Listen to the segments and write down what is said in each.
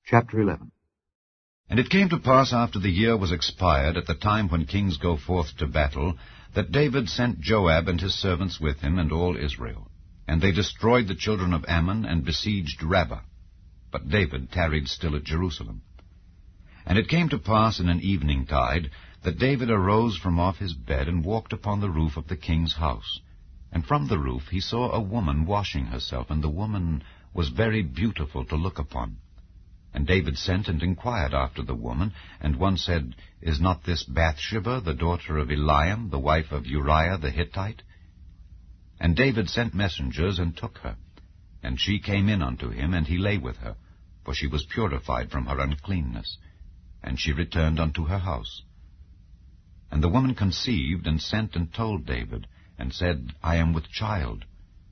Chapter 11. And it came to pass after the year was expired, at the time when kings go forth to battle, that David sent Joab and his servants with him, and all Israel. And they destroyed the children of Ammon, and besieged Rabbah. But David tarried still at Jerusalem. And it came to pass in an eventide, that David arose from off his bed, and walked upon the roof of the king's house. And from the roof he saw a woman washing herself, and the woman was very beautiful to look upon. And David sent and inquired after the woman, and one said, Is not this Bathsheba, the daughter of Eliam, the wife of Uriah the Hittite? And David sent messengers, and took her. And she came in unto him, and he lay with her, for she was purified from her uncleanness. And she returned unto her house. And the woman conceived, and sent and told David, and said, I am with child.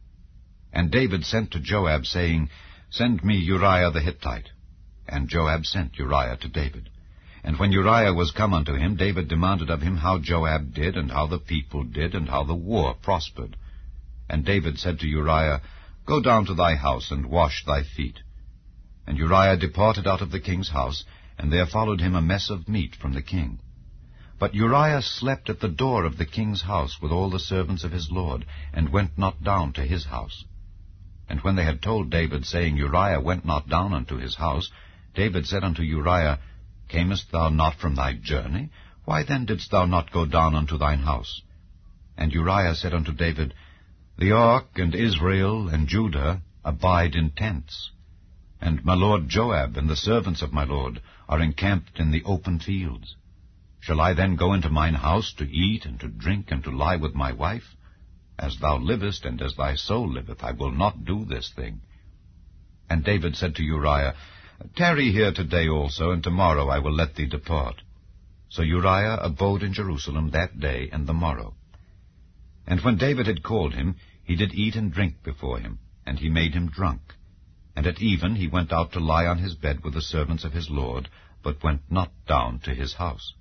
And David sent to Joab, saying, Send me Uriah the Hittite. And Joab sent Uriah to David. And when Uriah was come unto him, David demanded of him how Joab did, and how the people did, and how the war prospered. And David said to Uriah, Go down to thy house, and wash thy feet. And Uriah departed out of the king's house, and there followed him a mess of meat from the king. But Uriah slept at the door of the king's house with all the servants of his lord, and went not down to his house. And when they had told David, saying, Uriah went not down unto his house, David said unto Uriah, Camest thou not from thy journey? Why then didst thou not go down unto thine house? And Uriah said unto David, The ark and Israel and Judah abide in tents, and my lord Joab and the servants of my lord are encamped in the open fields. Shall I then go into mine house to eat and to drink and to lie with my wife? As thou livest, and as thy soul liveth, I will not do this thing. And David said to Uriah, Tarry here today also, and tomorrow I will let thee depart. So Uriah abode in Jerusalem that day and the morrow. And when David had called him, he did eat and drink before him, and he made him drunk. And at even he went out to lie on his bed with the servants of his lord, but went not down to his house.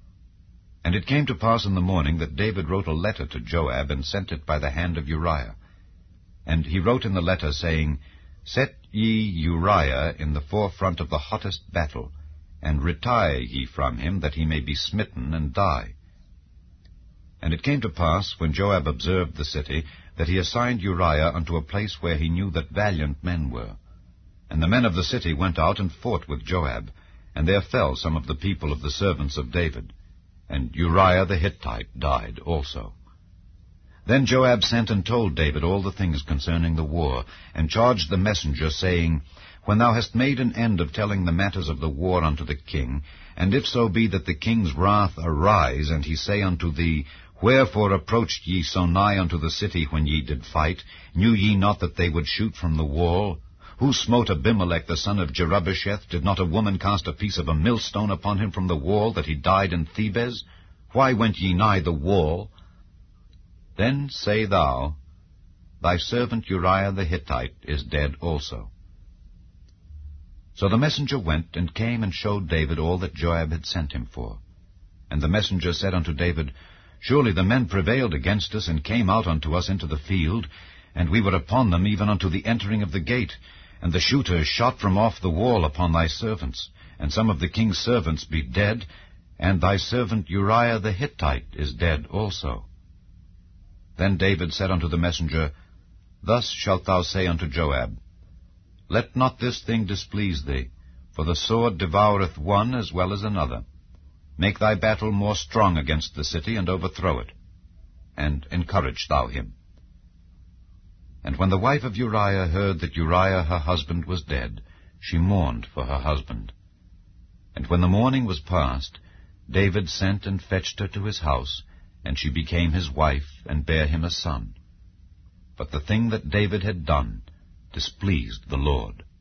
And it came to pass in the morning that David wrote a letter to Joab, and sent it by the hand of Uriah. And he wrote in the letter, saying, Set ye Uriah in the forefront of the hottest battle, and retire ye from him, that he may be smitten and die. And it came to pass, when Joab observed the city, that he assigned Uriah unto a place where he knew that valiant men were. And the men of the city went out and fought with Joab, and there fell some of the people of the servants of David. And Uriah the Hittite died also. Then Joab sent and told David all the things concerning the war, and charged the messenger, saying, When thou hast made an end of telling the matters of the war unto the king, and if so be that the king's wrath arise, and he say unto thee, Wherefore approached ye so nigh unto the city when ye did fight? Knew ye not that they would shoot from the wall? Who smote Abimelech the son of Jerubbesheth? Did not a woman cast a piece of a millstone upon him from the wall, that he died in Thebez? Why went ye nigh the wall? Then say thou, Thy servant Uriah the Hittite is dead also. So the messenger went, and came and showed David all that Joab had sent him for. And the messenger said unto David, Surely the men prevailed against us, and came out unto us into the field, and we were upon them even unto the entering of the gate. And the shooters shot from off the wall upon thy servants, and some of the king's servants be dead, and thy servant Uriah the Hittite is dead also. Then David said unto the messenger, Thus shalt thou say unto Joab, Let not this thing displease thee, for the sword devoureth one as well as another. Make thy battle more strong against the city, and overthrow it. And encourage thou him. And when the wife of Uriah heard that Uriah her husband was dead, she mourned for her husband. And when the mourning was past, David sent and fetched her to his house, and she became his wife, and bare him a son. But the thing that David had done displeased the Lord.